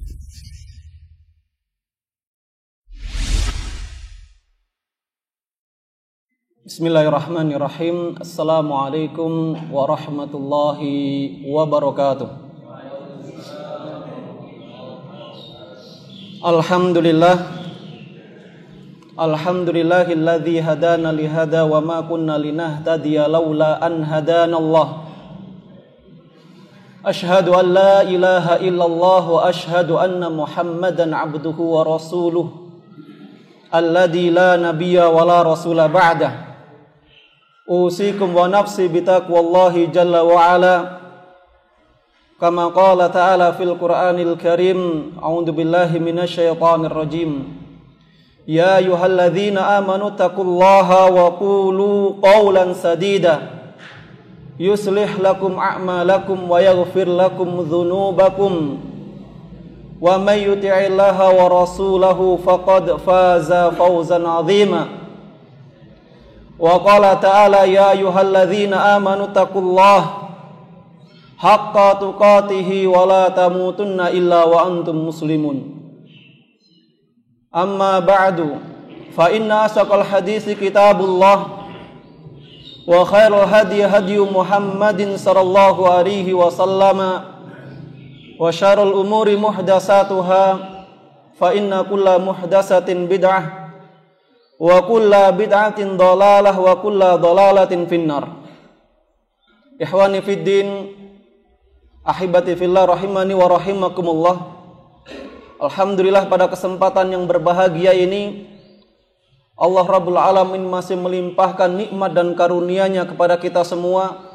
Bismillahirrahmanirrahim. Assalamualaikum warahmatullahi wabarakatuh. Alhamdulillahilladzi hadana lihada wa ma kunna linahtadiya laula an hadanallah. Ashhadu an la ilaha illallah wa ashhadu anna Muhammadan abduhu wa rasuluh alladzi la nabiyya wa la rasula ba'dah. Usikum wa nafsi bitaqwallahi jalla wa ala kama qala ta'ala fil Qur'anil Karim. A'udzu billahi minasyaitonir rajim. Ya ayyuhalladzina amanu taqullaha wa qulu qawlan sadida yuslih lakum a'malakum wa yaghfir lakum dhunubakum wa may yuti'illaha wa rasulahu faqad faza fawzan 'azima. Wa qala ta'ala ya ayyuhalladzina amanu taqullaha haqqa tuqatih wa la tamutunna illa wa antum muslimun. Amma ba'du, fa inna asaqal hadisi kitabullah wa khairul hadi hadi Muhammadin sallallahu alaihi wasallam wa syarrul umuri muhdatsatuha fa inna kulla muhdatsatin bid'ah wa kulla bid'atin dhalalah wa kulla dhalalatin finnar. Ikhwani fid din, ahibati fillah rahimani wa rahimakumullah. Alhamdulillah, pada kesempatan yang berbahagia ini Allah Rabbul Alamin masih melimpahkan nikmat dan karunia-Nya kepada kita semua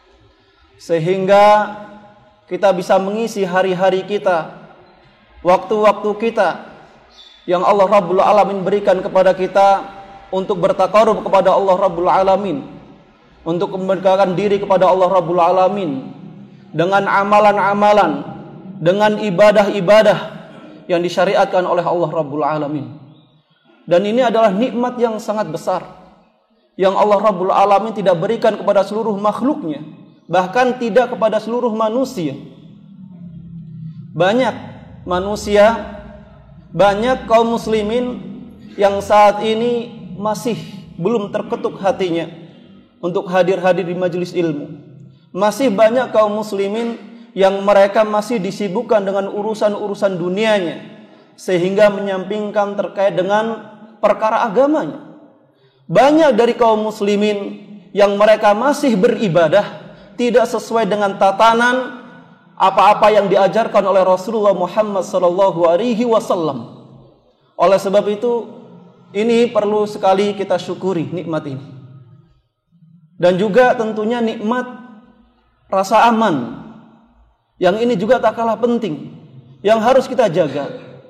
sehingga kita bisa mengisi hari-hari kita, waktu-waktu kita yang Allah Rabbul Alamin berikan kepada kita untuk bertaqarrub kepada Allah Rabbul Alamin, untuk mendekatkan diri kepada Allah Rabbul Alamin dengan amalan-amalan, dengan ibadah-ibadah yang disyariatkan oleh Allah Rabbul Alamin. Dan ini adalah nikmat yang sangat besar yang Allah Rabbul Alamin tidak berikan kepada seluruh makhluknya, bahkan tidak kepada seluruh manusia. Banyak manusia, banyak kaum muslimin yang saat ini masih belum terketuk hatinya untuk hadir-hadir di majelis ilmu. Masih banyak kaum muslimin yang mereka masih disibukkan dengan urusan-urusan dunianya sehingga menyampingkan terkait dengan perkara agamanya. Banyak dari kaum muslimin yang mereka masih beribadah tidak sesuai dengan tatanan apa-apa yang diajarkan oleh Rasulullah Muhammad sallallahu alaihi wasallam. Oleh sebab itu, ini perlu sekali kita syukuri nikmat ini. Dan juga tentunya nikmat rasa aman. Yang ini juga tak kalah penting, yang harus kita jaga.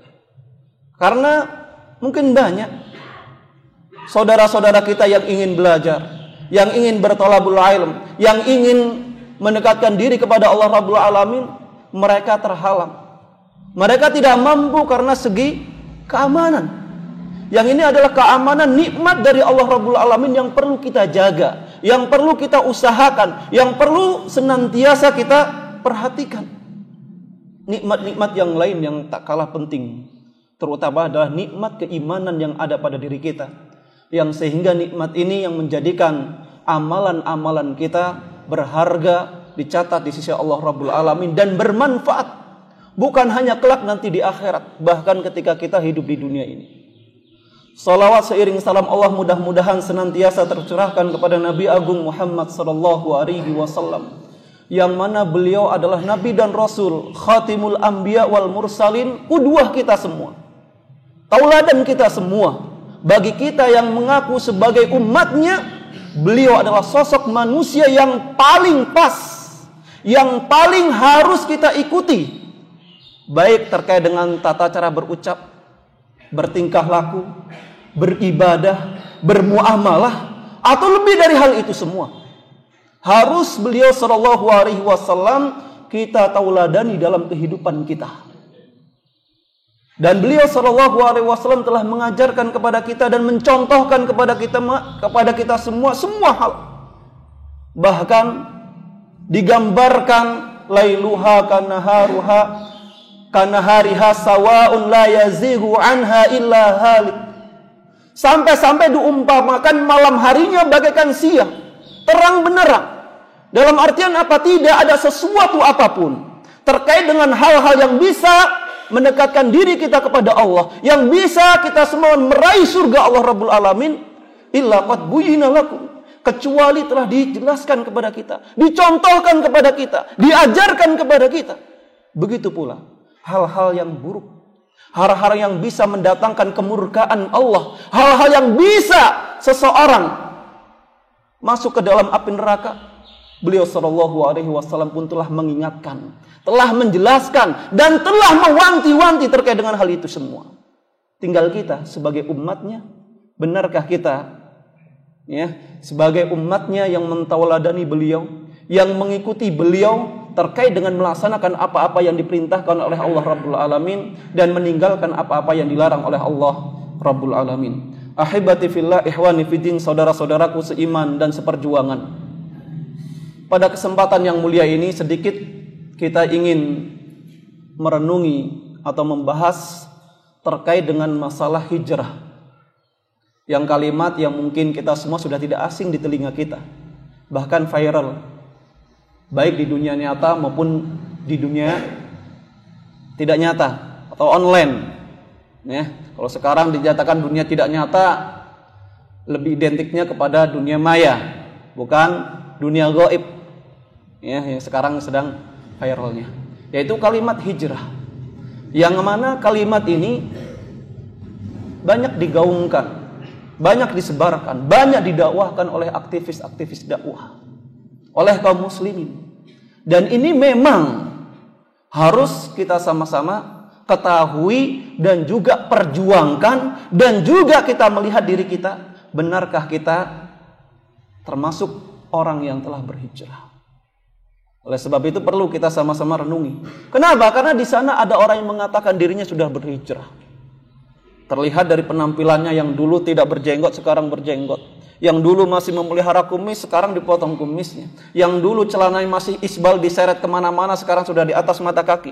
Karena mungkin banyak saudara-saudara kita yang ingin belajar, yang ingin berthalabul ilm, yang ingin mendekatkan diri kepada Allah Rabbul Alamin, mereka terhalang. Mereka tidak mampu karena segi keamanan. Yang ini adalah keamanan nikmat dari Allah Rabbul Alamin yang perlu kita jaga, yang perlu kita usahakan, yang perlu senantiasa kita perhatikan. Nikmat-nikmat yang lain yang tak kalah penting, terutama adalah nikmat keimanan yang ada pada diri kita, yang sehingga nikmat ini yang menjadikan amalan-amalan kita berharga, dicatat di sisi Allah Rabbul Alamin dan bermanfaat, bukan hanya kelak nanti di akhirat, bahkan ketika kita hidup di dunia ini. Salawat seiring salam Allah mudah-mudahan senantiasa tercurahkan kepada Nabi Agung Muhammad sallallahu alaihi wasallam, yang mana beliau adalah Nabi dan Rasul, Khatimul Anbiya wal Mursalin, qudwah kita semua, tauladan kita semua. Bagi kita yang mengaku sebagai umatnya, beliau adalah sosok manusia yang paling pas, yang paling harus kita ikuti, baik terkait dengan tata cara berucap, bertingkah laku, beribadah, bermuamalah, atau lebih dari hal itu semua. Harus beliau sallallahu alaihi wasallam kita tauladani dalam kehidupan kita. Dan beliau sallallahu alaihi wasallam telah mengajarkan kepada kita dan mencontohkan kepada kita semua hal. Bahkan digambarkan lailuha kanaharuha, kanahariha sawa'un la yazighu anha illa halik. Sampai-sampai diumpamakan malam harinya bagaikan siang, terang benderang. Dalam artian apa? Tidak ada sesuatu apapun terkait dengan hal-hal yang bisa mendekatkan diri kita kepada Allah, yang bisa kita semua meraih surga Allah Rabbul Alamin, illa qad buyyina lakum, kecuali telah dijelaskan kepada kita, dicontohkan kepada kita, diajarkan kepada kita. Begitu pula hal-hal yang buruk, hal-hal yang bisa mendatangkan kemurkaan Allah, hal-hal yang bisa seseorang masuk ke dalam api neraka. Beliau sallallahu alaihi wasallam pun telah mengingatkan, telah menjelaskan, dan telah mewanti-wanti terkait dengan hal itu semua. Tinggal kita sebagai umatnya, benarkah kita sebagai umatnya yang mentauladani beliau, yang mengikuti beliau terkait dengan melaksanakan apa-apa yang diperintahkan oleh Allah Rabbul Alamin dan meninggalkan apa-apa yang dilarang oleh Allah Rabbul Alamin. Ahibati fillah, ihwani fiddin, saudara-saudaraku seiman dan seperjuangan. Pada kesempatan yang mulia ini sedikit kita ingin merenungi atau membahas terkait dengan masalah hijrah. Yang kalimat yang mungkin kita semua sudah tidak asing di telinga kita, bahkan viral, baik di dunia nyata maupun di dunia tidak nyata atau online. Kalau sekarang dinyatakan dunia tidak nyata, lebih identiknya kepada dunia maya, bukan dunia gaib. Yang sekarang sedang viralnya, yaitu kalimat hijrah, yang mana kalimat ini banyak digaungkan, banyak disebarkan, banyak didakwahkan oleh aktivis-aktivis dakwah, oleh kaum muslimin. Dan ini memang harus kita sama-sama ketahui dan juga perjuangkan, dan juga kita melihat diri kita, benarkah kita termasuk orang yang telah berhijrah. Oleh sebab itu perlu kita sama-sama renungi. Kenapa? Karena di sana ada orang yang mengatakan dirinya sudah berhijrah. Terlihat dari penampilannya, yang dulu tidak berjenggot sekarang berjenggot. Yang dulu masih memelihara kumis sekarang dipotong kumisnya. Yang dulu celananya masih isbal diseret kemana-mana sekarang sudah di atas mata kaki.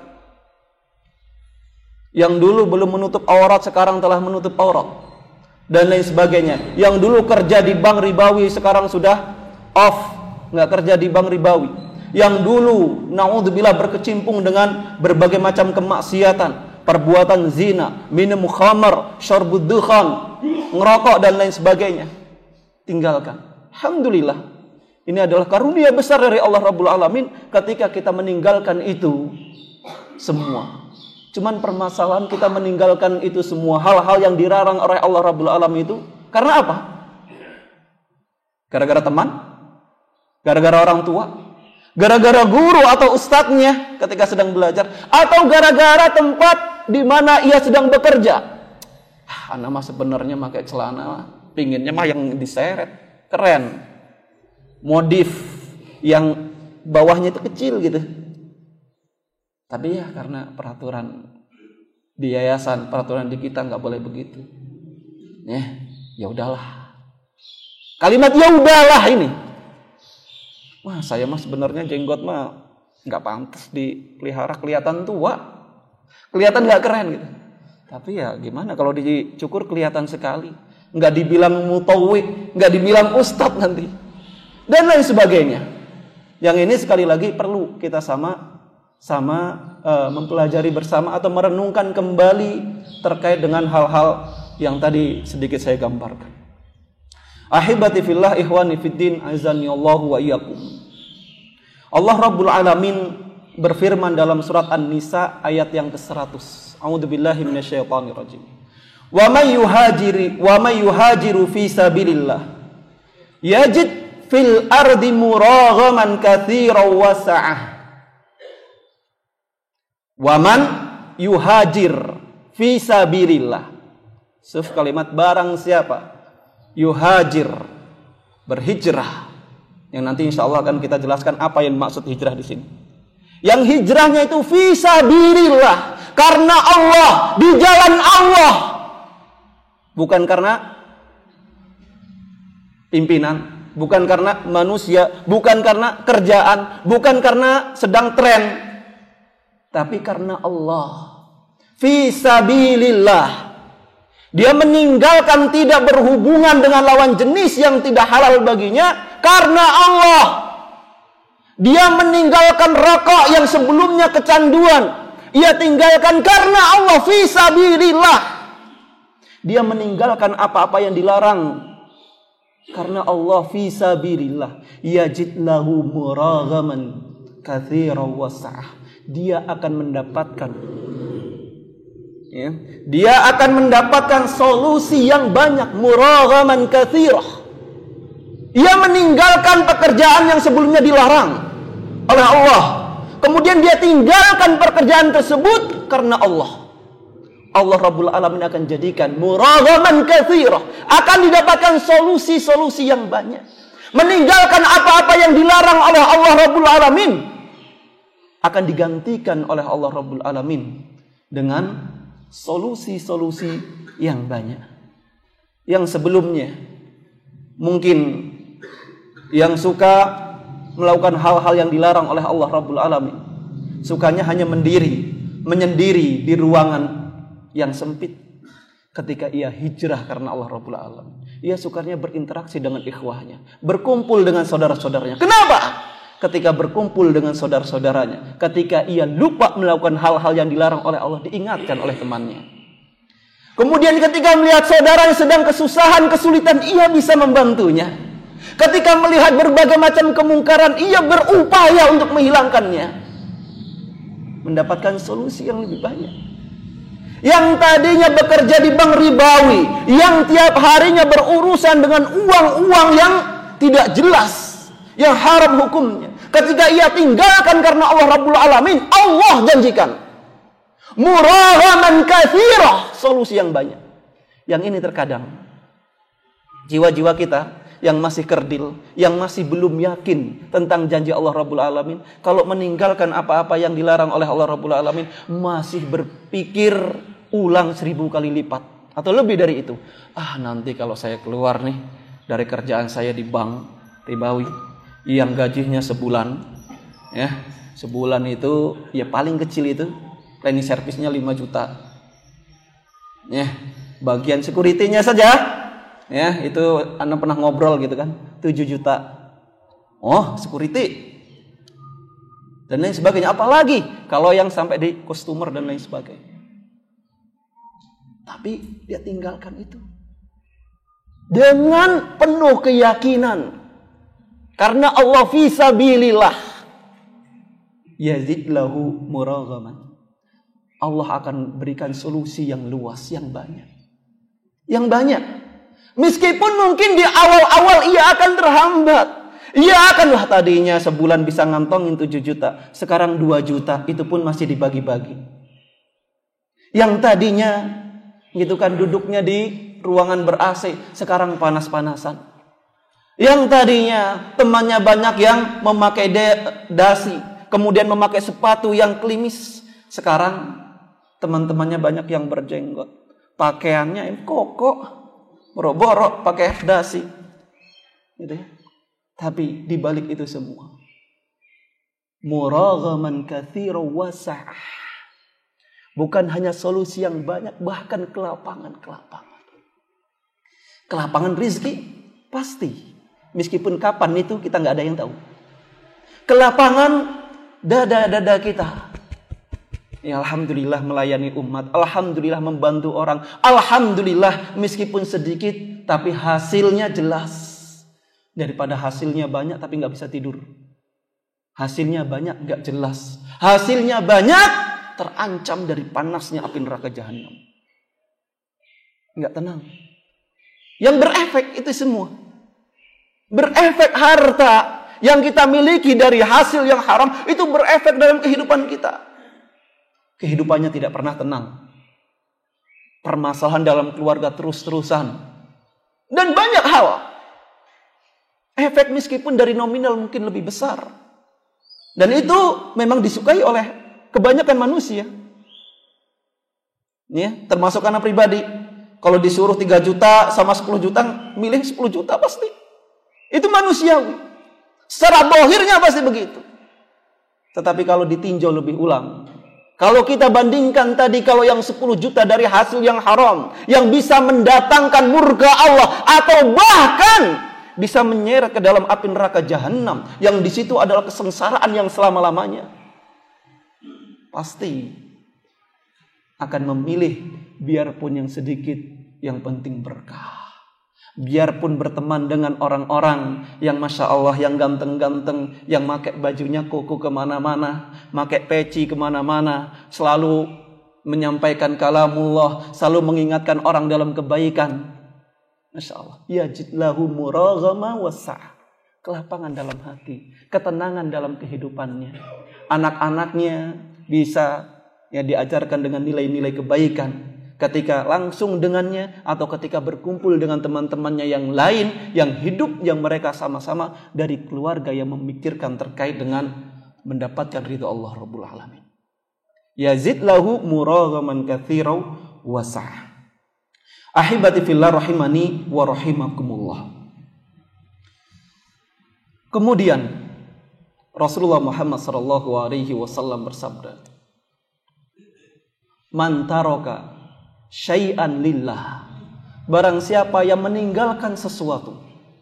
Yang dulu belum menutup aurat sekarang telah menutup aurat, dan lain sebagainya. Yang dulu kerja di bank ribawi sekarang sudah off, nggak kerja di bank ribawi. Yang dulu naudzubillah berkecimpung dengan berbagai macam kemaksiatan, perbuatan zina, minum khamar, syarbud dukhan, ngerokok dan lain sebagainya, tinggalkan. Alhamdulillah, ini adalah karunia besar dari Allah Rabbul Alamin ketika kita meninggalkan itu semua. Cuman permasalahan kita meninggalkan itu semua, hal-hal yang dilarang oleh Allah Rabbul Alamin itu karena apa? Gara-gara teman? Gara-gara orang tua? Gara-gara guru atau ustadznya ketika sedang belajar? Atau gara-gara tempat di mana ia sedang bekerja? Anak mah sebenarnya pakai celana, pinginnya mah yang diseret, keren, modif yang bawahnya itu kecil gitu. Tapi ya karena peraturan di yayasan, peraturan di kita nggak boleh begitu. Ya udahlah. Kalimat ya udahlah ini. Wah, saya mah sebenarnya jenggot mah nggak pantas dipelihara, kelihatan tua, kelihatan nggak keren gitu. Tapi ya gimana kalau dicukur kelihatan sekali, nggak dibilang mutawwi, nggak dibilang ustadz nanti, dan lain sebagainya. Yang ini sekali lagi perlu kita sama mempelajari bersama atau merenungkan kembali terkait dengan hal-hal yang tadi sedikit saya gambarkan. Ahibati fillah, ikhwani fiddin, azani Allahu wa iyyakum. Allah Rabbul Alamin berfirman dalam surat An-Nisa ayat yang ke-100. A'udzubillahi minasyaitonir rajim. Wa may yuhajiru fi sabilillah yajid fil ardi muraghaman katsiran wa sa'ah. Wa man yuhajir fi sabilillah. Kalimat barang siapa yuhajir, berhijrah, yang nanti insya Allah akan kita jelaskan apa yang maksud hijrah di sini. Yang hijrahnya itu fisabilillah, karena Allah, di jalan Allah, bukan karena pimpinan, bukan karena manusia, bukan karena kerjaan, bukan karena sedang tren, tapi karena Allah. Fi sabilillah. Dia meninggalkan tidak berhubungan dengan lawan jenis yang tidak halal baginya karena Allah. Dia meninggalkan rokok yang sebelumnya kecanduan. Ia tinggalkan karena Allah, fi sabilillah. Dia meninggalkan apa-apa yang dilarang karena Allah, fi sabilillah. Yajid lahu muraghaman katsiran wasa'ah. Dia akan mendapatkan dia akan mendapatkan solusi yang banyak, muraghaman katsirah. Ia meninggalkan pekerjaan yang sebelumnya dilarang oleh Allah. Kemudian dia tinggalkan pekerjaan tersebut karena Allah. Allah Rabbul Alamin akan jadikan muraghaman katsirah, akan didapatkan solusi-solusi yang banyak. Meninggalkan apa-apa yang dilarang oleh Allah Rabbul Alamin akan digantikan oleh Allah Rabbul Alamin dengan solusi-solusi yang banyak. Yang sebelumnya mungkin yang suka melakukan hal-hal yang dilarang oleh Allah Rabbul Alamin, sukanya hanya menyendiri di ruangan yang sempit. Ketika ia hijrah karena Allah Rabbul Alamin, ia sukanya berinteraksi dengan ikhwahnya, berkumpul dengan saudara-saudaranya. Kenapa? Ketika berkumpul dengan saudara-saudaranya, ketika ia lupa melakukan hal-hal yang dilarang oleh Allah, diingatkan oleh temannya. Kemudian ketika melihat saudara yang sedang kesusahan, kesulitan, ia bisa membantunya. Ketika melihat berbagai macam kemungkaran, ia berupaya untuk menghilangkannya. Mendapatkan solusi yang lebih banyak. Yang tadinya bekerja di bank ribawi, yang tiap harinya berurusan dengan uang-uang yang tidak jelas, yang haram hukumnya, ketika ia tinggalkan karena Allah Rabbul Alamin, Allah janjikan muraghaman katsirah, solusi yang banyak. Yang ini terkadang jiwa-jiwa kita yang masih kerdil, yang masih belum yakin tentang janji Allah Rabbul Alamin, kalau meninggalkan apa-apa yang dilarang oleh Allah Rabbul Alamin, masih berpikir ulang 1000 kali lipat atau lebih dari itu. Nanti kalau saya keluar nih dari kerjaan saya di bank ribawi yang gajinya sebulan, ya, sebulan itu ya paling kecil itu cleaning service-nya 5 juta. Ya, bagian security-nya saja, ya, itu Anda pernah ngobrol gitu kan, 7 juta. Oh, security. Dan lain sebagainya. Apalagi kalau yang sampai di customer dan lain sebagainya. Tapi dia tinggalkan itu dengan penuh keyakinan. Karena Allah fi sabilillah, yazid lahu muraghaman. Allah akan berikan solusi yang luas, yang banyak. Yang banyak. Meskipun mungkin di awal-awal ia akan terhambat. Ia akan, tadinya sebulan bisa ngantongin 7 juta. Sekarang 2 juta, itu pun masih dibagi-bagi. Yang tadinya gitu kan duduknya di ruangan ber-AC, sekarang panas-panasan. Yang tadinya temannya banyak yang memakai dasi, kemudian memakai sepatu yang klimis, sekarang teman-temannya banyak yang berjenggot, pakaiannya yang koko, borok-borok, pakai dasi, gitu ya. Tapi di balik itu semua, muraghaman katsiran wasa'ah, bukan hanya solusi yang banyak, bahkan kelapangan-kelapangan. Kelapangan rizki pasti. Meskipun kapan itu kita nggak ada yang tahu. Kelapangan dada-dada kita. Ya, alhamdulillah melayani umat. Alhamdulillah membantu orang. Alhamdulillah meskipun sedikit, tapi hasilnya jelas. Daripada hasilnya banyak tapi nggak bisa tidur. Hasilnya banyak nggak jelas. Hasilnya banyak terancam dari panasnya api neraka jahanam. Nggak tenang. Yang berefek itu semua. Berefek harta yang kita miliki dari hasil yang haram, itu berefek dalam kehidupan kita. Kehidupannya tidak pernah tenang. Permasalahan dalam keluarga terus-terusan. Dan banyak hal. Efek meskipun dari nominal mungkin lebih besar. Dan itu memang disukai oleh kebanyakan manusia. Ya, termasuk anak pribadi. Kalau disuruh 3 juta sama 10 juta, milih 10 juta pasti. Itu manusiawi. Secara dohirnya pasti begitu. Tetapi kalau ditinjau lebih ulang, Kalau kita bandingkan tadi, kalau yang 10 juta dari hasil yang haram, yang bisa mendatangkan murka Allah, atau bahkan bisa menyeret ke dalam api neraka jahanam, yang di situ adalah kesengsaraan yang selama-lamanya, pasti akan memilih biarpun yang sedikit, yang penting berkah. Biarpun berteman dengan orang-orang yang Masya Allah, yang ganteng-ganteng, yang pakai bajunya koko kemana-mana, pakai peci kemana-mana, selalu menyampaikan kalamullah, selalu mengingatkan orang dalam kebaikan. Masya Allah. Yajid lahu muraghama wasa'. Kelapangan dalam hati, ketenangan dalam kehidupannya. Anak-anaknya bisa diajarkan dengan nilai-nilai kebaikan. Ketika langsung dengannya atau ketika berkumpul dengan teman-temannya yang lain, yang hidup, yang mereka sama-sama dari keluarga yang memikirkan terkait dengan mendapatkan ridha Allah Rabbul Alamin. Yazid lahu muraghaman katsira wasa'. Ahibati fillah rahimani wa rahimakumullah. Kemudian Rasulullah Muhammad SAW bersabda, "Man taraka syai'an lillah." Barang siapa yang meninggalkan sesuatu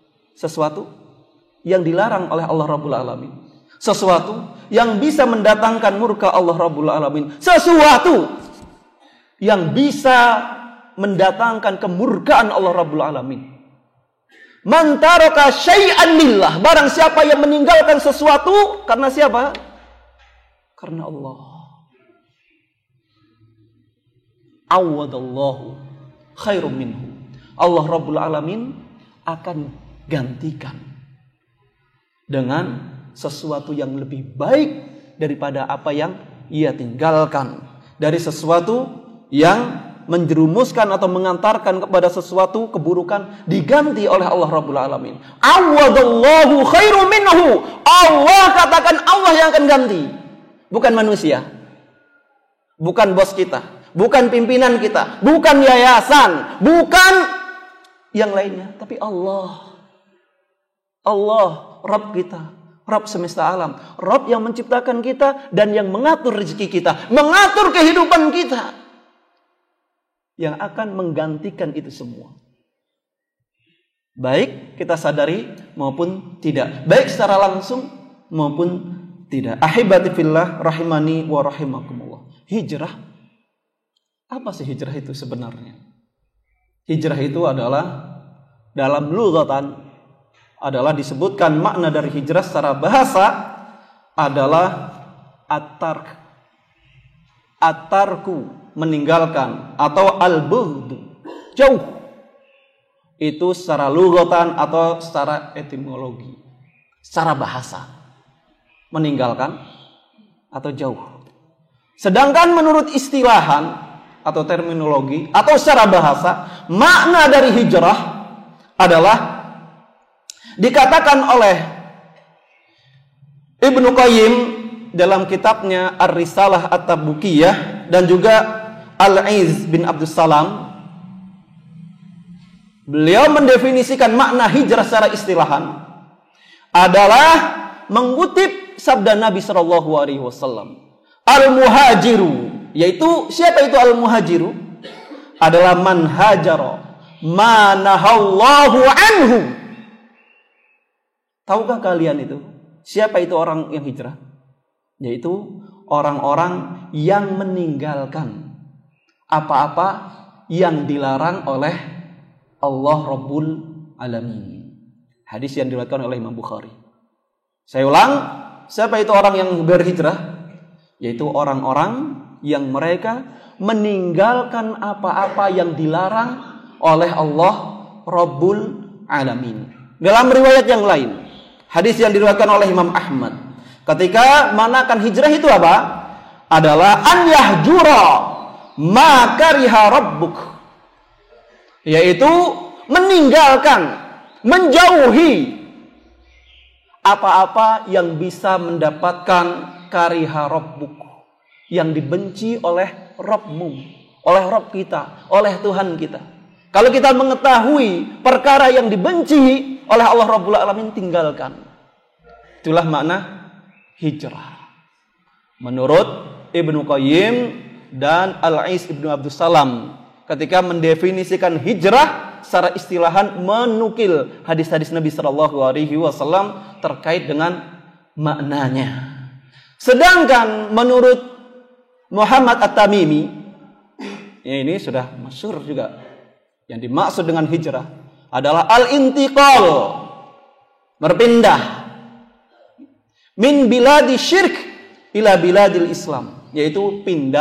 yang dilarang oleh Allah Rabbul Alamin, sesuatu yang bisa mendatangkan murka Allah Rabbul Alamin, sesuatu yang bisa mendatangkan kemurkaan Allah Rabbul Alamin. Man taraka syai'an lillah, barang siapa yang meninggalkan sesuatu karena siapa? Karena Allah. Awadallahu khairum minhu. Allah Rabbul Alamin akan gantikan dengan sesuatu yang lebih baik daripada apa yang ia tinggalkan. Dari sesuatu yang menjerumuskan atau mengantarkan kepada sesuatu keburukan diganti oleh Allah Rabbul Alamin. Awadallahu khairum minhu. Allah katakan Allah yang akan ganti. Bukan manusia. Bukan bos kita. Bukan pimpinan kita, bukan yayasan, bukan yang lainnya, tapi Allah. Allah, Rabb kita, Rabb semesta alam, Rabb yang menciptakan kita dan yang mengatur rezeki kita, mengatur kehidupan kita, yang akan menggantikan itu semua. Baik kita sadari maupun tidak, baik secara langsung maupun tidak. Ahibati fillah rahimani wa rahimakumullah. Hijrah. Apa sih hijrah itu sebenarnya? Hijrah itu adalah dalam lughatan adalah disebutkan makna dari hijrah secara bahasa adalah at-tarku, meninggalkan, atau al-bughd, jauh. Itu secara lughatan atau secara etimologi, secara bahasa, meninggalkan atau jauh. Sedangkan menurut istilahan atau terminologi atau secara bahasa, makna dari hijrah adalah dikatakan oleh Ibnu Qayyim dalam kitabnya Ar-Risalah At-Tabukiyah dan juga Al-Aiz bin Abdussalam. Beliau mendefinisikan makna hijrah secara istilahan adalah mengutip sabda Nabi SAW. Al-muhajiru, yaitu siapa itu al-muhajiru? Adalah man hajara ma nahallahu anhu. Tahukah kalian itu? Siapa itu orang yang hijrah? Yaitu orang-orang yang meninggalkan apa-apa yang dilarang oleh Allah Rabbul Alamin. Hadis yang diriwayatkan oleh Imam Bukhari. Saya ulang, siapa itu orang yang berhijrah? Yaitu orang-orang yang mereka meninggalkan apa-apa yang dilarang oleh Allah Rabbul Alamin. Dalam riwayat yang lain, hadis yang diriwayatkan oleh Imam Ahmad, ketika manakan hijrah itu apa? Adalah an yahjura ma kariha rabbuk, yaitu meninggalkan, menjauhi apa-apa yang bisa mendapatkan kariha rabbuk, yang dibenci oleh Rabbmu, oleh Rabb kita, oleh Tuhan kita. Kalau kita mengetahui perkara yang dibenci oleh Allah Rabbul Alamin, tinggalkan. Itulah makna hijrah menurut Ibnu Qayyim dan Al-Is Ibnu Abdus Salam ketika mendefinisikan hijrah secara istilahan, menukil hadis-hadis Nabi Shallallahu Alaihi Wasallam terkait dengan maknanya. Sedangkan menurut Muhammad At-Tamimi, ya ini sudah masyhur juga, yang dimaksud dengan hijrah adalah al-intiqal, berpindah min biladi syirk ila biladil Islam, yaitu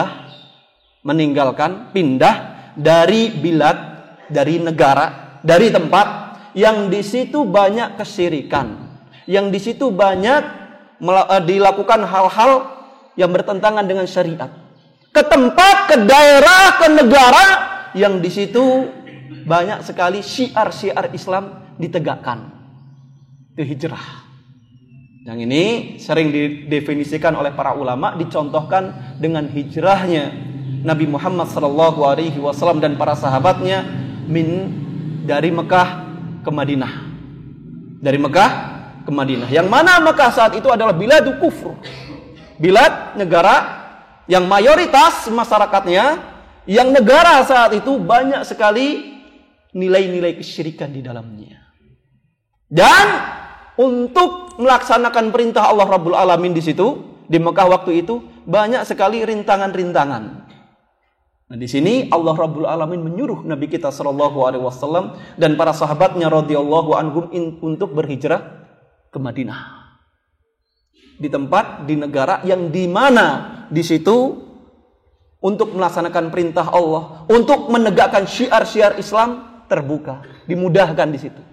pindah dari bilad, dari negara, dari tempat yang di situ banyak kesyirikan, yang di situ banyak dilakukan hal-hal yang bertentangan dengan syariat, ke tempat, ke daerah, ke negara yang di situ banyak sekali syiar-syiar Islam ditegakkan. Itu hijrah. Yang ini sering didefinisikan oleh para ulama, dicontohkan dengan hijrahnya Nabi Muhammad SAW dan para sahabatnya dari Mekah ke Madinah. Dari Mekah ke Madinah. Yang mana Mekah saat itu adalah biladu kufur. Bilad, negara yang mayoritas masyarakatnya, yang negara saat itu banyak sekali nilai-nilai kesyirikan di dalamnya. Dan untuk melaksanakan perintah Allah Rabbul Alamin di situ, di Mekah waktu itu banyak sekali rintangan-rintangan. Nah, di sini Allah Rabbul Alamin menyuruh Nabi kita sallallahu alaihi wasallam dan para sahabatnya radhiyallahu anhum untuk berhijrah ke Madinah. Di tempat, di negara yang di mana di situ untuk melaksanakan perintah Allah, untuk menegakkan syiar-syiar Islam terbuka, dimudahkan di situ.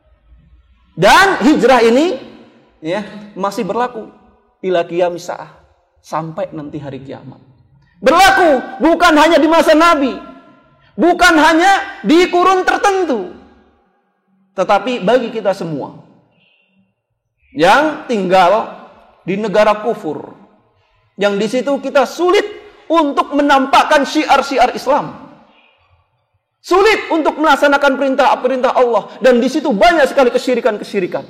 Dan hijrah ini ya masih berlaku ila qiyamis saah, sampai nanti hari kiamat. Berlaku bukan hanya di masa Nabi, bukan hanya di kurun tertentu, tetapi bagi kita semua yang tinggal di negara kufur, yang di situ kita sulit untuk menampakkan syiar-syiar Islam, sulit untuk melaksanakan perintah Allah, dan di situ banyak sekali kesyirikan-kesyirikan.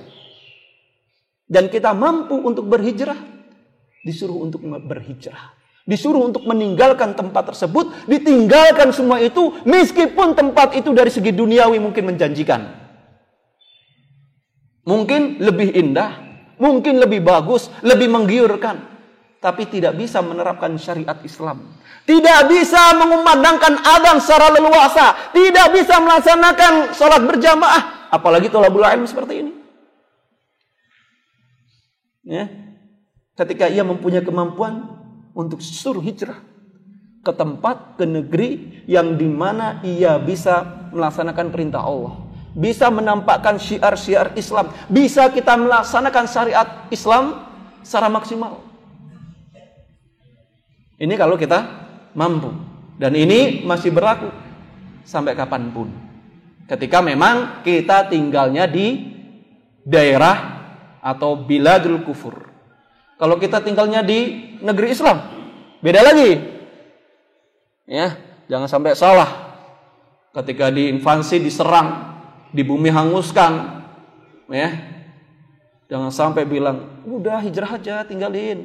Dan kita mampu untuk berhijrah, disuruh untuk berhijrah, disuruh untuk meninggalkan tempat tersebut, ditinggalkan semua itu, meskipun tempat itu dari segi duniawi mungkin menjanjikan, mungkin lebih indah, mungkin lebih bagus, lebih menggiurkan, tapi tidak bisa menerapkan syariat Islam, tidak bisa mengumandangkan adzan secara leluasa, tidak bisa melaksanakan sholat berjamaah, apalagi thalabul ilm seperti ini. Ya, ketika ia mempunyai kemampuan untuk suruh hijrah ke tempat, ke negeri yang dimana ia bisa melaksanakan perintah Allah, bisa menampakkan syiar-syiar Islam, bisa kita melaksanakan syariat Islam secara maksimal. Ini kalau kita mampu. Dan ini masih berlaku sampai kapanpun. Ketika memang kita tinggalnya di daerah atau biladul kufur. Kalau kita tinggalnya di negeri Islam, beda lagi. Ya, jangan sampai salah. Ketika diinvasi, diserang, di bumi hanguskan, ya, jangan sampai bilang udah hijrah aja, tinggalin,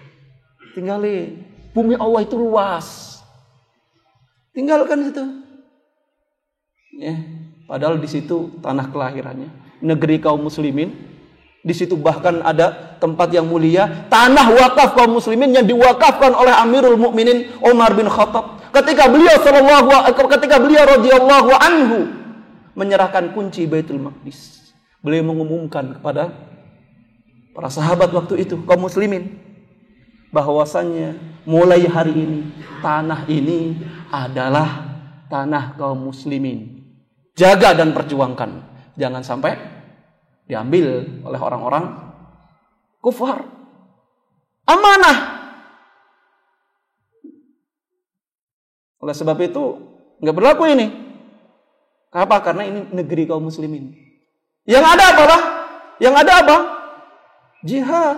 bumi Allah itu luas, tinggalkan itu, ya, padahal di situ tanah kelahirannya, negeri kaum muslimin, di situ bahkan ada tempat yang mulia, tanah wakaf kaum muslimin yang diwakafkan oleh Amirul Mukminin Umar bin Khattab, ketika beliau radhiyallahu anhu menyerahkan kunci Baitul Maqdis. Beliau mengumumkan kepada para sahabat waktu itu, kaum muslimin, bahwasannya mulai hari ini tanah ini adalah tanah kaum muslimin. Jaga dan perjuangkan, jangan sampai diambil oleh orang-orang kufar. Amanah. Oleh sebab itu nggak berlaku ini. Apa? Karena ini negeri kaum muslimin. Yang ada apa, Bang? Yang ada apa? Jihad.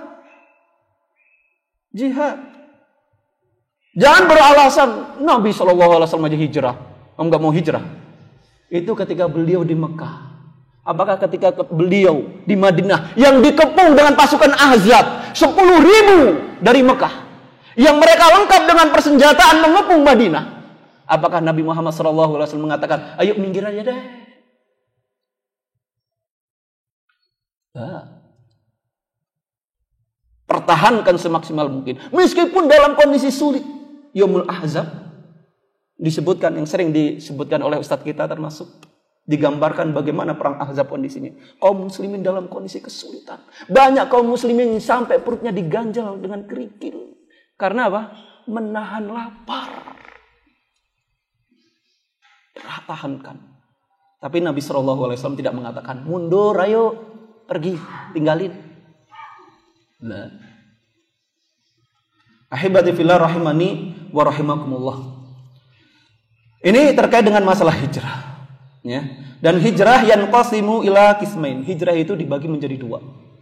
Jangan beralasan Nabi SAW aja hijrah, kamu gak mau hijrah. Itu ketika beliau di Mekah. Apakah ketika beliau di Madinah yang dikepung dengan pasukan Ahzab 10.000 dari Mekah, yang mereka lengkap dengan persenjataan mengepung Madinah. Apakah Nabi Muhammad SAW mengatakan, ayo minggir aja deh? Pertahankan semaksimal mungkin. Meskipun dalam kondisi sulit. Yaumul Ahzab disebutkan, yang sering disebutkan oleh Ustadz kita termasuk. Digambarkan bagaimana perang Ahzab kondisinya. Kaum muslimin dalam kondisi kesulitan. Banyak kaum muslimin yang sampai perutnya diganjal dengan kerikil. Karena apa? Menahan lapar. Tahankan. Tapi Nabi SAW tidak mengatakan, mundur, ayo, pergi, tinggalin. Nah. Ahibati fillah rahimani wa rahimakumullah. Ini terkait dengan masalah hijrah. Ya. Dan hijrah yanqasimu ila qismain. Hijrah itu dibagi menjadi dua.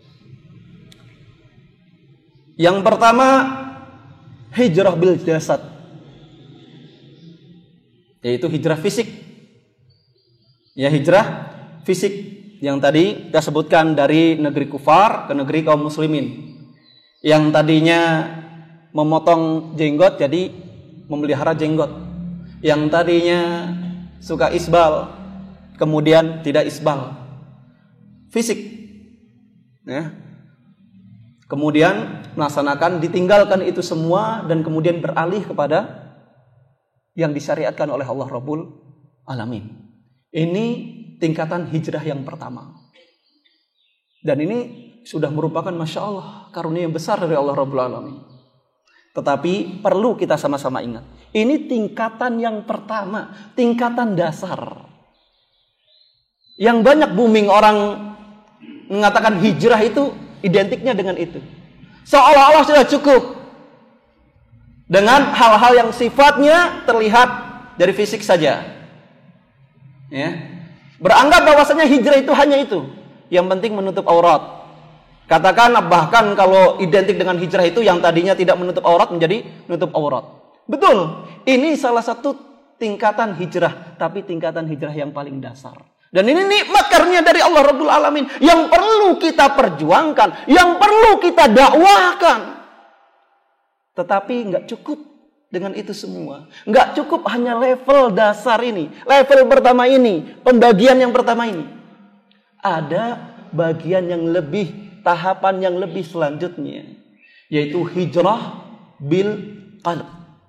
Yang pertama, hijrah bil jasad, yaitu hijrah fisik. Ya, hijrah fisik yang tadi kita sebutkan dari negeri kufar ke negeri kaum muslimin. Yang tadinya memotong jenggot jadi memelihara jenggot. Yang tadinya suka isbal kemudian tidak isbal. Fisik. Ya. Kemudian melaksanakan, ditinggalkan itu semua dan kemudian beralih kepada yang disyariatkan oleh Allah Rabbul Alamin. Ini tingkatan hijrah yang pertama. Dan ini sudah merupakan Masya Allah karunia yang besar dari Allah Rabbul Alamin. Tetapi perlu kita sama-sama ingat. Ini tingkatan yang pertama. Tingkatan dasar. Yang banyak booming orang mengatakan hijrah itu identiknya dengan itu. Seolah-olah sudah cukup dengan hal-hal yang sifatnya terlihat dari fisik saja. Ya. Beranggap bahwasanya hijrah itu hanya itu. Yang penting menutup aurat. Katakan bahkan kalau identik dengan hijrah itu yang tadinya tidak menutup aurat menjadi menutup aurat. Betul. Ini salah satu tingkatan hijrah, tapi tingkatan hijrah yang paling dasar. Dan ini nikmat karunia dari Allah Rabbul Alamin yang perlu kita perjuangkan, yang perlu kita dakwahkan. Tetapi nggak cukup dengan itu semua. Nggak cukup hanya level dasar ini, level pertama ini, pembagian yang pertama ini. Ada bagian yang lebih, tahapan yang lebih selanjutnya, yaitu hijrah bil qalb.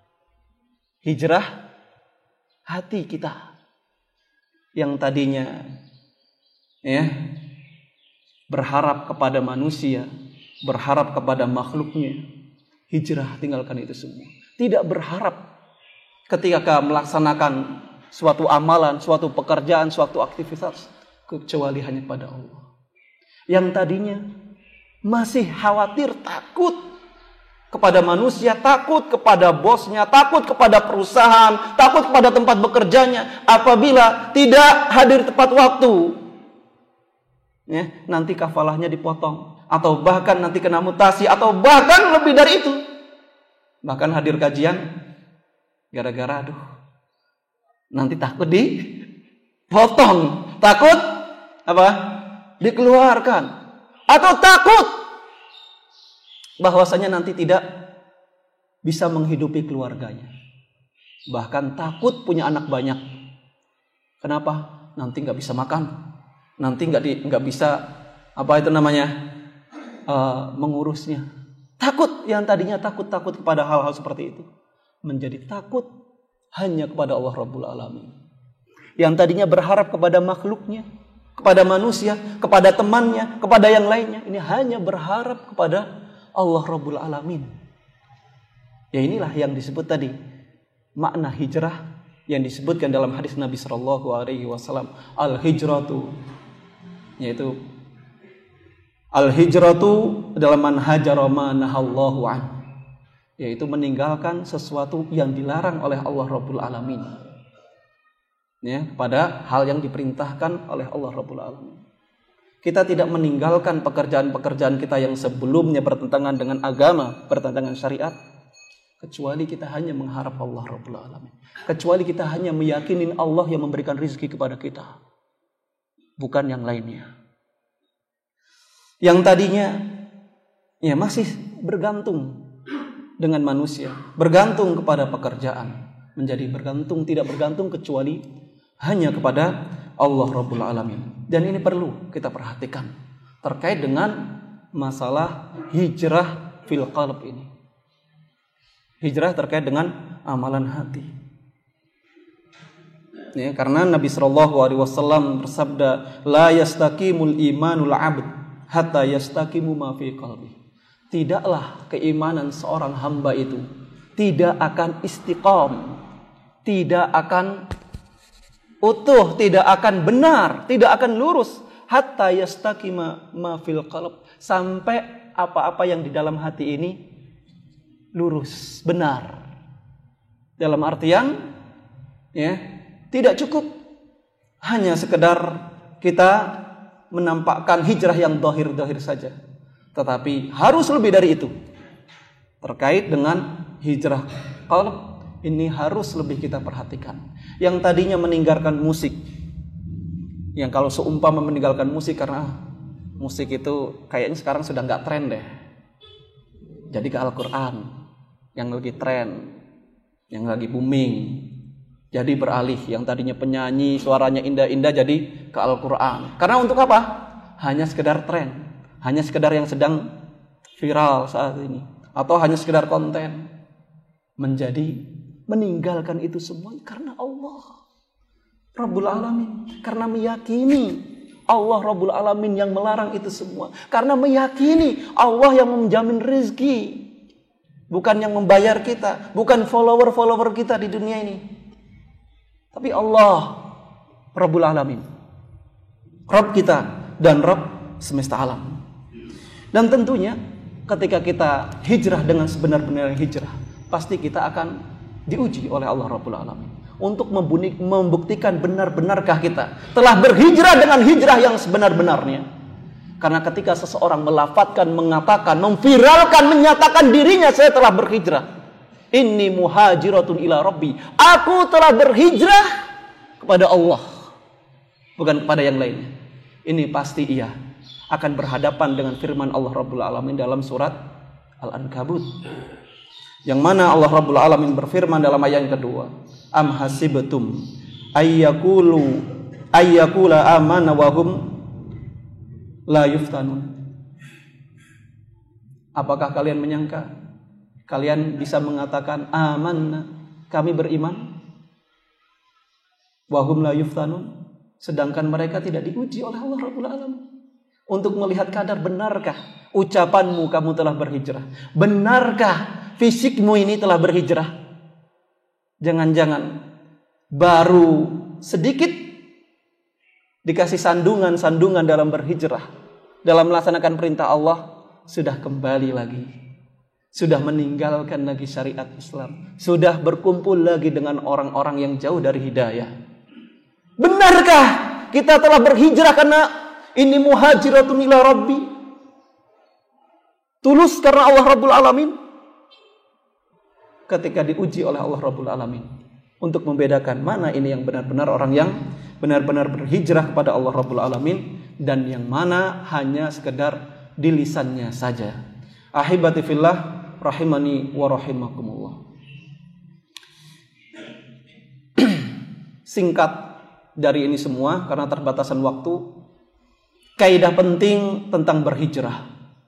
Hijrah hati kita. Yang tadinya ya berharap kepada manusia, berharap kepada makhluknya, hijrah, tinggalkan itu semua. Tidak berharap ketika melaksanakan suatu amalan, suatu pekerjaan, suatu aktivitas kecuali hanya pada Allah. Yang tadinya masih khawatir, takut kepada manusia, takut kepada bosnya, takut kepada perusahaan, takut kepada tempat bekerjanya. Apabila tidak hadir tepat waktu, ya, nanti kafalahnya dipotong, atau bahkan nanti kena mutasi, atau bahkan lebih dari itu. Bahkan hadir kajian gara-gara nanti takut dipotong, takut apa? Dikeluarkan, atau takut bahwasanya nanti tidak bisa menghidupi keluarganya. Bahkan takut punya anak banyak. Kenapa? Nanti nggak bisa makan, nanti nggak bisa mengurusnya. Takut, yang tadinya takut kepada hal-hal seperti itu menjadi takut hanya kepada Allah Rabbul Alamin. Yang tadinya berharap kepada makhluknya, kepada manusia, kepada temannya, kepada yang lainnya, ini hanya berharap kepada Allah Rabbul Alamin. Ya, inilah yang disebut tadi makna hijrah yang disebutkan dalam hadis Nabi Shallallahu Alaihi Wasallam, al-hijratu, yaitu al-hijratu dalam man hajara ma nahallahu an, yaitu meninggalkan sesuatu yang dilarang oleh Allah Rabbul Alamin, ya, pada hal yang diperintahkan oleh Allah Rabbul Alamin. Kita tidak meninggalkan pekerjaan-pekerjaan kita yang sebelumnya bertentangan dengan agama, bertentangan syariat, kecuali kita hanya mengharap Allah Rabbul Alamin. Kecuali kita hanya meyakini Allah yang memberikan rezeki kepada kita, bukan yang lainnya. Yang tadinya ya masih bergantung dengan manusia, bergantung kepada pekerjaan, menjadi tidak bergantung kecuali hanya kepada Allah Rabbul Alamin. Dan ini perlu kita perhatikan terkait dengan masalah hijrah fil qalb ini. Hijrah terkait dengan amalan hati. Ya, karena Nabi SAW bersabda, la yastaqimul imanul abd hatta yastaqimu ma fi qalbi. Tidaklah keimanan seorang hamba itu tidak akan istiqam, tidak akan utuh, tidak akan benar, tidak akan lurus hatta yastaqima ma fil qalb, sampai apa-apa yang di dalam hati ini lurus, benar. Dalam artian ya, tidak cukup hanya sekedar kita menampakkan hijrah yang dohir-dohir saja, tetapi harus lebih dari itu. Terkait dengan hijrah qalb ini harus lebih kita perhatikan. Yang tadinya meninggalkan musik, yang kalau seumpama meninggalkan musik karena musik itu kayaknya sekarang sudah nggak tren deh, jadi ke Al-Quran yang lagi tren, yang lagi booming. Jadi beralih, yang tadinya penyanyi suaranya indah-indah jadi ke Al-Quran. Karena untuk apa? Hanya sekedar tren, hanya sekedar yang sedang viral saat ini, atau hanya sekedar konten. Meninggalkan itu semua karena Allah Rabbul Alamin, karena meyakini Allah Rabbul Alamin yang melarang itu semua, karena meyakini Allah yang menjamin rezeki, bukan yang membayar kita, bukan follower kita di dunia ini, tapi Allah Rabbul Alamin, Rabb kita dan Rabb semesta alam. Dan tentunya ketika kita hijrah dengan sebenar-benar hijrah, pasti kita akan diuji oleh Allah Rabbul Alamin untuk membuktikan benar-benarkah kita telah berhijrah dengan hijrah yang sebenar-benarnya. Karena ketika seseorang melafatkan, mengatakan, memviralkan, menyatakan dirinya, saya telah berhijrah, inni muhajiratun ila rabbi, aku telah berhijrah kepada Allah, bukan kepada yang lainnya, ini pasti ia akan berhadapan dengan firman Allah Rabbul Alamin dalam surat Al-Ankabut, yang mana Allah Rabbul Alamin berfirman dalam ayat yang kedua, am hasibtum ayyakula amana wa hum la yuftanun. Apakah kalian menyangka kalian bisa mengatakan amanna, kami beriman, wa hum la yuftanun, sedangkan mereka tidak diuji oleh Allah Rabbul Alamin untuk melihat kadar benarkah ucapanmu kamu telah berhijrah, benarkah fisikmu ini telah berhijrah. Jangan-jangan baru sedikit dikasih sandungan dalam berhijrah, dalam melaksanakan perintah Allah, sudah kembali lagi, sudah meninggalkan lagi syariat Islam, sudah berkumpul lagi dengan orang-orang yang jauh dari hidayah. Benarkah kita telah berhijrah karena ini muhajiratun ila rabbi, tulus karena Allah Rabbul Alamin? Ketika diuji oleh Allah Rabbul Alamin untuk membedakan mana ini yang benar-benar orang yang benar-benar berhijrah kepada Allah Rabbul Alamin dan yang mana hanya sekedar di lisannya saja. Ahibati fillah rahimani wa rahimakumullah. Singkat dari ini semua karena terbatasan waktu, kaidah penting tentang berhijrah,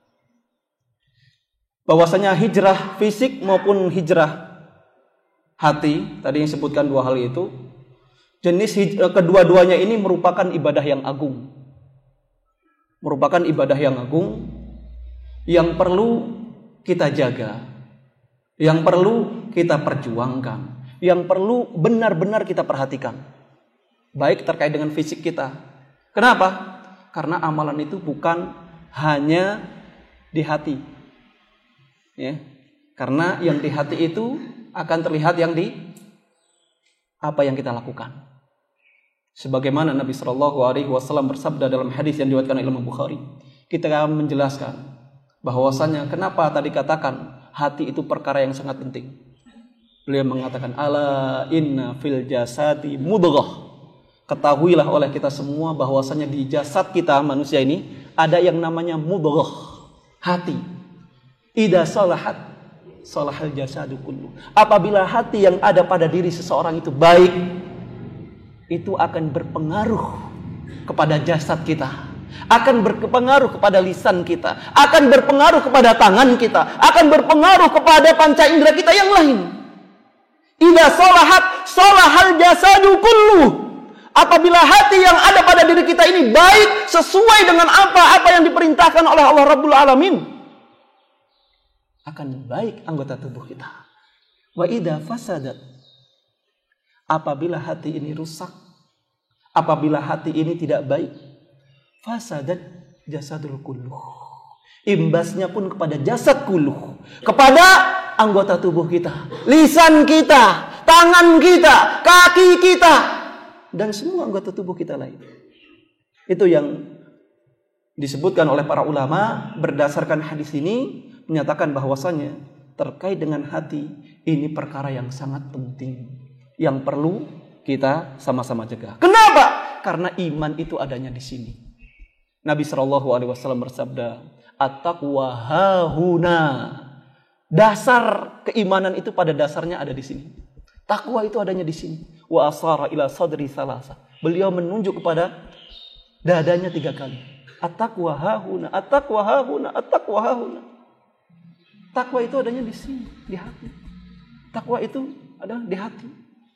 bahwasanya hijrah fisik maupun hijrah hati, tadi yang sebutkan dua hal itu, jenis kedua-duanya ini merupakan ibadah yang agung. Merupakan ibadah yang agung yang perlu kita jaga, yang perlu kita perjuangkan, yang perlu benar-benar kita perhatikan. Baik terkait dengan fisik kita. Kenapa? Karena amalan itu bukan hanya di hati. Ya, karena yang di hati itu akan terlihat yang di apa yang kita lakukan. Sebagaimana Nabi SAW bersabda dalam hadis yang diriwayatkan oleh Imam Bukhari, kita akan menjelaskan bahwasanya kenapa tadi katakan hati itu perkara yang sangat penting. Beliau mengatakan, ala inna fil jasadi mudghah. Ketahuilah oleh kita semua bahwasanya di jasad kita manusia ini ada yang namanya mudghah, hati. Idza salahat, salahal jasadu kullu. Apabila hati yang ada pada diri seseorang itu baik, itu akan berpengaruh kepada jasad kita, akan berpengaruh kepada lisan kita, akan berpengaruh kepada tangan kita, akan berpengaruh kepada panca indera kita yang lain. Idza salahat salahal jasadu kullu. Apabila hati yang ada pada diri kita ini baik sesuai dengan apa yang diperintahkan oleh Allah Rabbul Alamin, akan baik anggota tubuh kita. Wa idza fasadat, apabila hati ini rusak, apabila hati ini tidak baik, fasadat jasadul kulluh. Imbasnya pun kepada jasad kulluh, kepada anggota tubuh kita, lisan kita, tangan kita, kaki kita, dan semua anggota tubuh kita lain. Itu yang disebutkan oleh para ulama berdasarkan hadis ini, menyatakan bahwasanya terkait dengan hati ini perkara yang sangat penting, yang perlu kita sama-sama jaga. Kenapa? Karena iman itu adanya di sini. Nabi SAW bersabda, at-taqwa hahuna. Dasar keimanan itu pada dasarnya ada di sini. Takwa itu adanya di sini. Wa asara ila sadri salasa. Beliau menunjuk kepada dadanya 3 kali. At-taqwa hahuna, at-taqwa hahuna, at-taqwa hahuna. Takwa itu adanya di sini, di hati. Takwa itu ada di hati.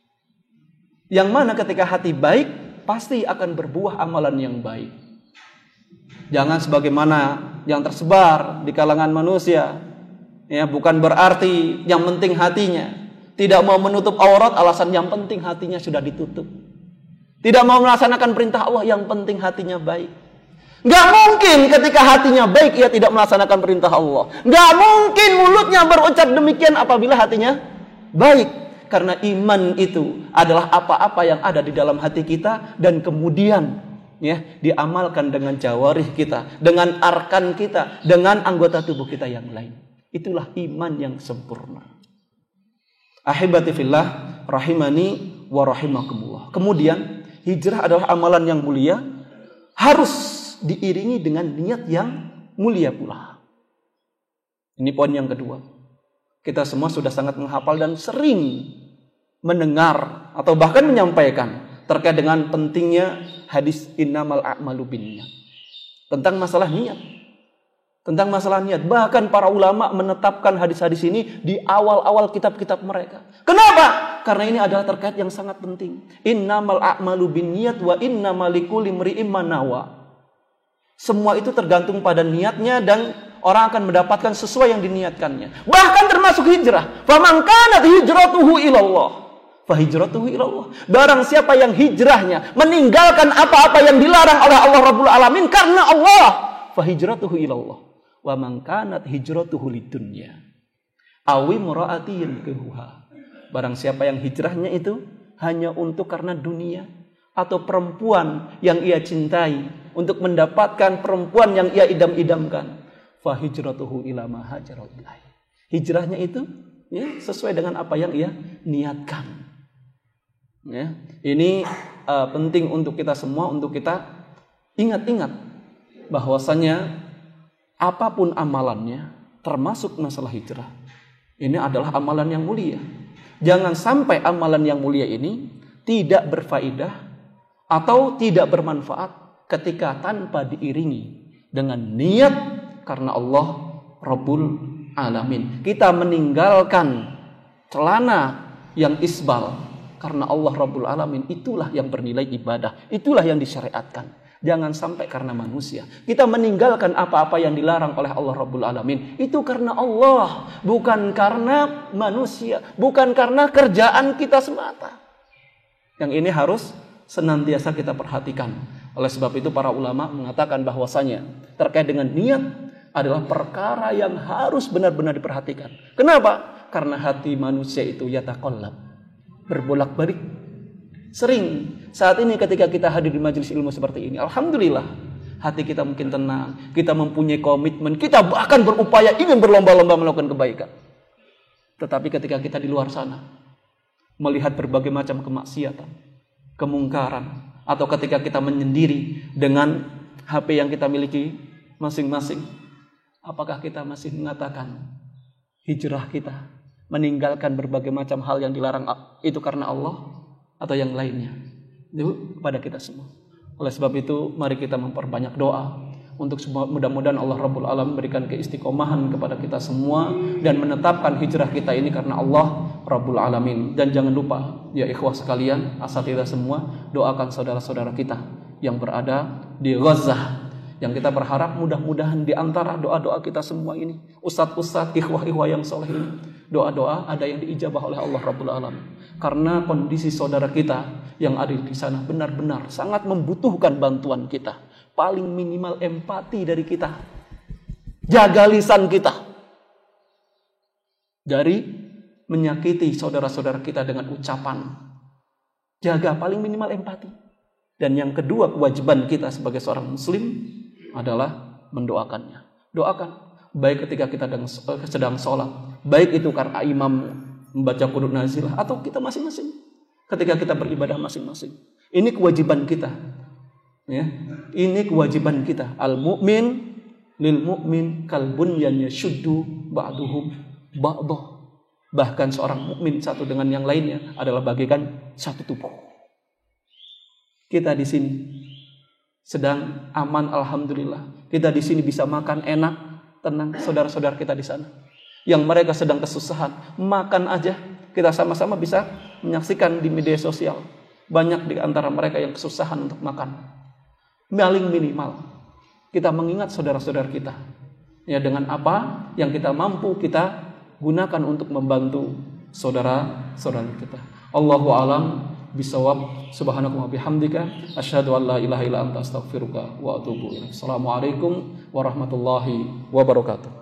Yang mana ketika hati baik, pasti akan berbuah amalan yang baik. Jangan sebagaimana yang tersebar di kalangan manusia. Ya, bukan berarti yang penting hatinya. Tidak mau menutup aurat, alasan yang penting hatinya sudah ditutup. Tidak mau melaksanakan perintah Allah, yang penting hatinya baik. Gak mungkin ketika hatinya baik, ia tidak melaksanakan perintah Allah. Gak mungkin mulutnya berucap demikian apabila hatinya baik. Karena iman itu adalah apa-apa yang ada di dalam hati kita, dan kemudian diamalkan dengan jawarih kita, dengan arkan kita, dengan anggota tubuh kita yang lain. Itulah iman yang sempurna. Ahibati fillah rahimani wa rahimakumullah. Kemudian hijrah adalah amalan yang mulia, harus diiringi dengan niat yang mulia pula. Ini poin yang kedua. Kita semua sudah sangat menghafal dan sering mendengar atau bahkan menyampaikan terkait dengan pentingnya hadis innamal a'malu binniyat. Tentang masalah niat. Tentang masalah niat. Bahkan para ulama menetapkan hadis-hadis ini di awal-awal kitab-kitab mereka. Kenapa? Karena ini adalah terkait yang sangat penting. Innamal a'malu binniyat wa innamal likulli imri'in ma nawa. Semua itu tergantung pada niatnya, dan orang akan mendapatkan sesuai yang diniatkannya. Bahkan termasuk hijrah. Faman kanat hijratuhu ilallah, fahijratuhu ilallah. Barang siapa yang hijrahnya meninggalkan apa-apa yang dilarang oleh Allah Rabbul Alamin karena Allah, fahijratuhu ilallah. Wa man kanat hijratuhu lidunya awi mura'ati yankihuha. Barang siapa yang hijrahnya itu hanya untuk karena dunia atau perempuan yang ia cintai, untuk mendapatkan perempuan yang ia idam-idamkan, fa hijratuhu ila ma hajara ilaihi. Hijrahnya itu sesuai dengan apa yang ia niatkan. Ini penting untuk kita semua, untuk kita ingat-ingat bahwasanya apapun amalannya, termasuk masalah hijrah, ini adalah amalan yang mulia. Jangan sampai amalan yang mulia ini tidak berfaedah atau tidak bermanfaat ketika tanpa diiringi dengan niat karena Allah Rabbul Alamin. Kita meninggalkan celana yang isbal karena Allah Rabbul Alamin, itulah yang bernilai ibadah, itulah yang disyariatkan. Jangan sampai karena manusia kita meninggalkan apa-apa yang dilarang oleh Allah Rabbul Alamin. Itu karena Allah, bukan karena manusia, bukan karena kerjaan kita semata. Yang ini harus senantiasa kita perhatikan. Oleh sebab itu para ulama mengatakan bahwasanya terkait dengan niat adalah perkara yang harus benar-benar diperhatikan. Kenapa? Karena hati manusia itu yataqallab, berbolak-balik. Sering saat ini ketika kita hadir di majelis ilmu seperti ini, alhamdulillah hati kita mungkin tenang, kita mempunyai komitmen, kita bahkan berupaya ingin berlomba-lomba melakukan kebaikan. Tetapi ketika kita di luar sana melihat berbagai macam kemaksiatan, kemungkaran, atau ketika kita menyendiri dengan HP yang kita miliki masing-masing, apakah kita masih mengatakan hijrah kita, meninggalkan berbagai macam hal yang dilarang itu karena Allah atau yang lainnya. Itu kepada kita semua. Oleh sebab itu, mari kita memperbanyak doa untuk mudah-mudahan Allah Rabbul Alamin berikan keistiqomahan kepada kita semua dan menetapkan hijrah kita ini karena Allah Rabbul Alamin. Dan jangan lupa ya ikhwah sekalian, asatidzah semua, doakan saudara-saudara kita yang berada di Gaza, yang kita berharap mudah-mudahan di antara doa-doa kita semua ini, ustadz-ustadz, ikhwah-ikhwah yang soleh ini, doa-doa ada yang diijabah oleh Allah Rabbul Alamin. Karena kondisi saudara kita yang ada di sana benar-benar sangat membutuhkan bantuan kita. Paling minimal empati dari kita. Jaga lisan kita dari menyakiti saudara-saudara kita dengan ucapan. Jaga paling minimal empati. Dan yang kedua, kewajiban kita sebagai seorang muslim adalah mendoakannya. Doakan, baik ketika kita sedang sholat, baik itu karena imam membaca qunut nazilah, atau kita masing-masing ketika kita beribadah masing-masing. Ini kewajiban kita. Ya, ini kewajiban kita. Al-mu'min lil mu'min kal bunyan yashuddu ba'duhum ba'dah. Bahkan seorang mukmin satu dengan yang lainnya adalah bagaikan satu tubuh. Kita di sini sedang aman, alhamdulillah. Kita di sini bisa makan enak, tenang. Saudara-saudara kita di sana yang mereka sedang kesusahan, makan aja kita sama-sama bisa menyaksikan di media sosial. Banyak di antara mereka yang kesusahan untuk makan. Paling minimal kita mengingat saudara-saudara kita ya, dengan apa yang kita mampu kita gunakan untuk membantu saudara-saudara kita. Allahu a'lam bisawab. Subhanaka wa bihamdika asyhadu an la ilaha illa anta astaghfiruka wa atubu ilaik. Assalamualaikum warahmatullahi wabarakatuh.